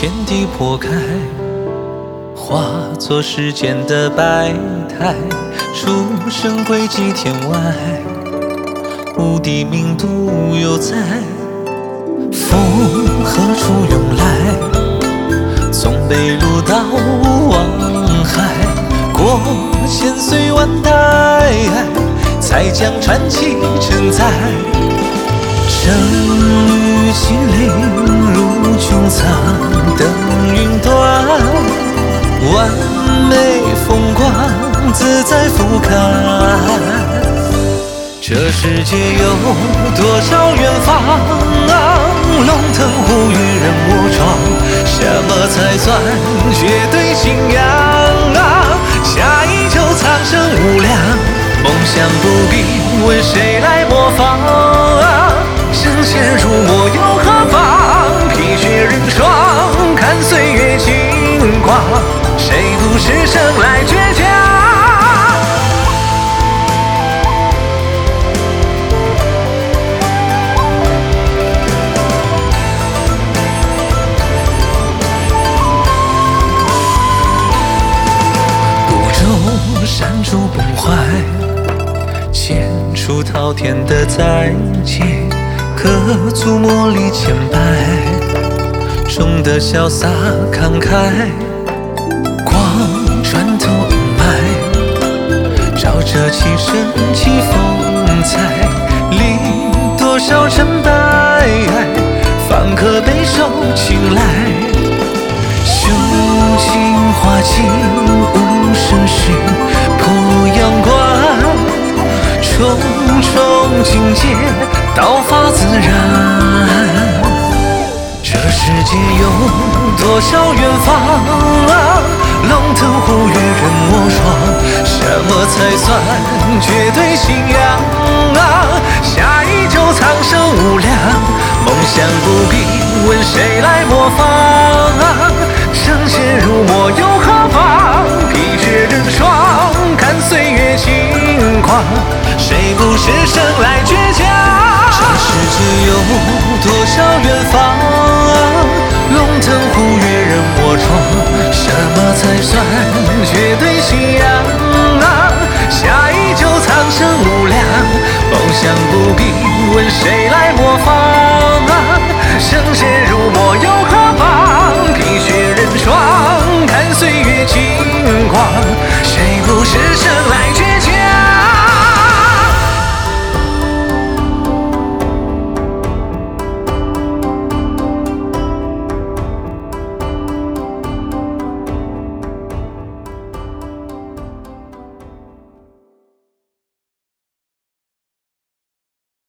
天地破开，化作世间的百态。书生归寄天外，无地名独有在。风何处涌来？从北路到望海，过千岁万代，才将传奇承载。生于金陵，入穹苍，登云端，完美风光自在俯瞰。这世界有多少远方啊，龙腾虎与人我闯，什么才算绝对信仰啊？下一周苍生无量，梦想不必问谁来模仿啊？圣贤入魔又何妨？披血人霜，看岁月轻狂，谁不是生来倔强？山竹崩坏，千出滔天的再见，各族茉莉千百，宠得潇洒慷慨，光穿透阴霾，照着其身其风采，历多少成败，方可备受青睐。雄情花尽无声讯，破阳关，重重境界，道法自然。这世界有多少远方啊，龙腾虎跃人我闯，什么才算绝对信仰啊？下一周苍生无量，梦想不必问谁来模仿啊？圣贤入魔又何妨？披血人霜，看岁月轻狂，谁不是生来倔强？这世界有多少远方